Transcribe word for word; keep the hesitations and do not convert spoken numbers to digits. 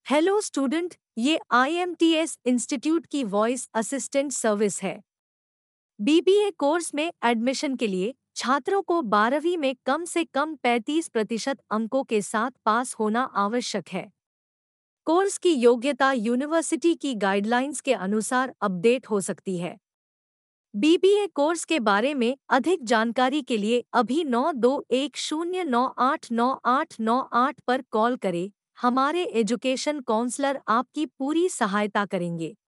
Hello student, ये I M T S institute की voice assistant service है। B B A course में admission के लिए छात्रों को बारहवीं में कम से कम पैंतीस प्रतिशत अंकों के साथ पास होना आवश्यक है। कोर्स की योग्यता यूनिवर्सिटी की गाइडलाइंस के अनुसार अपडेट हो सकती है। बी बी ए कोर्स के बारे में अधिक जानकारी के लिए अभी नौ दो एक शून्य नौ आठ नौ आठ नौ आठ पर कॉल करें। हमारे एजुकेशन काउंसलर आपकी पूरी सहायता करेंगे।